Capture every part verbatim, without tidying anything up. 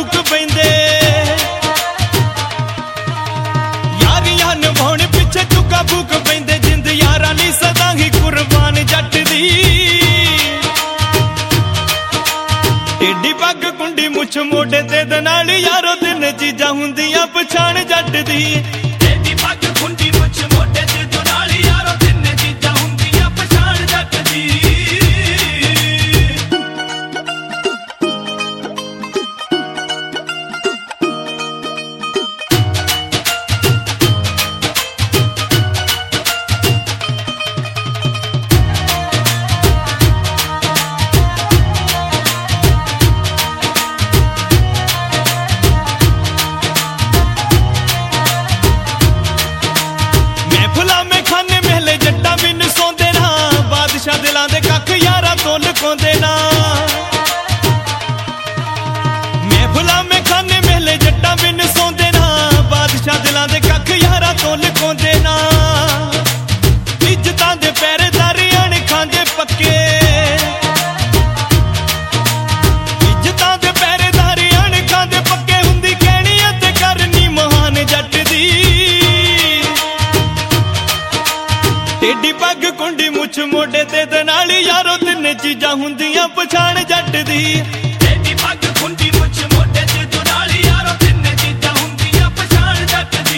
भूक पैंदे यारियां निभाउण पिछे चुका भूक पैंदे जिंद यारां लई सदा ही कुर्बान जट दी टेढ़ी पग कुंडी मुछ मोढे ते दे नाल यारो तिन चीजां हुंदियां पछाण जट दी टेढ़ी पग कुंडी मुछ मोढे ते दे नाल यारो तिन चीजां हुंदियां पछाण जट दी दिलां दे कख यारा तो लुकाउंदे ना महफिलां में खाने मेले जट्टां बिन सौंदे ना बादशाह दिलां दे कख यारा तो लुकाउंदे ना इज्जतां दे पहरेदारी अण खांदे पक्के इज्जतां दे पहरेदारी अण खांदे पक्के हुंदी कहणी ते करनी महान जट दी टेढ़ी पग कुंडी मुछ मोढे ते दे नाल यारो तिन चीजां हुंदियां पछाण जट दी टेढ़ी पग कुंडी मुछ मोढे ते दे नाल यारो तिन चीजां हुंदियां पछाण जट दी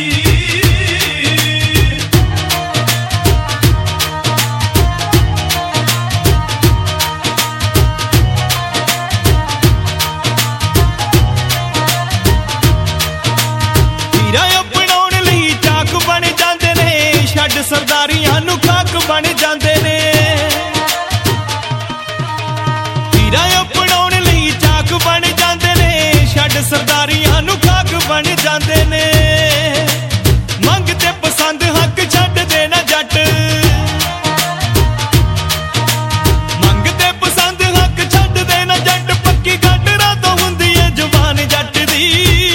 हीरा अपनाउण लई चाक बण जांदे ने छड्ड सरदारियां नूं खाक बण जांदे ने हीरा अपनाउण लई चाक बण जांदे ने छड्ड सरदारियां नूं खाक बण जांदे ने मंग ते पसंद हक छड्ड देना जट मंग ते पसंद हक छड्ड देना जट पक्की गड्ड रातों हुंदी ऐ जवान जट दी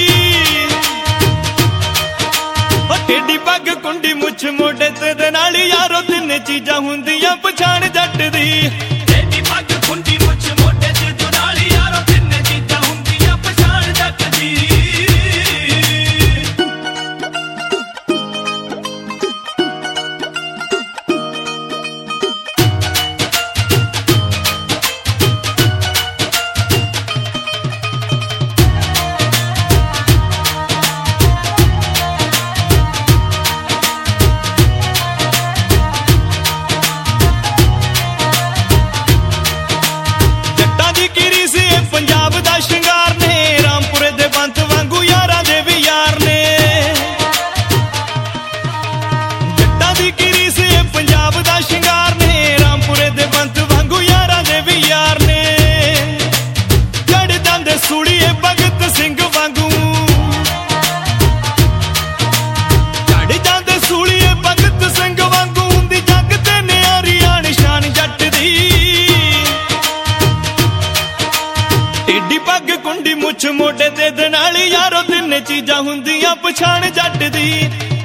टेढ़ी पग कुंडी मुछ मोढे ते दे नाल यारो तिन चीजां हुंदियां पछाण जट दी टेढ़ी पग कुंडी मुछ मोढे ते दे नाल यारो तिन चीजां हुंदियां पछाण जट दी पंजाब दा शिंगार ने रामपुरे दे बंत वांगू यारां दे भी यार ने जट्टां दी रीस ए पंजाब दा शिंगार ने रामपुरे दे बंत वांगू यारां दे भी यार ने चढ़ जांदे सूड़ीए भगत सिंह वांगू चढ़ जांदे सूड़ीए भगत सिंह वांगू हुंदी जग ते नियारियां निशान जट दी टेढ़ी पग कुंडी मुछ मोढे ते दे नाल यारो तिन चीजां हुंदियां पछाण जट दी।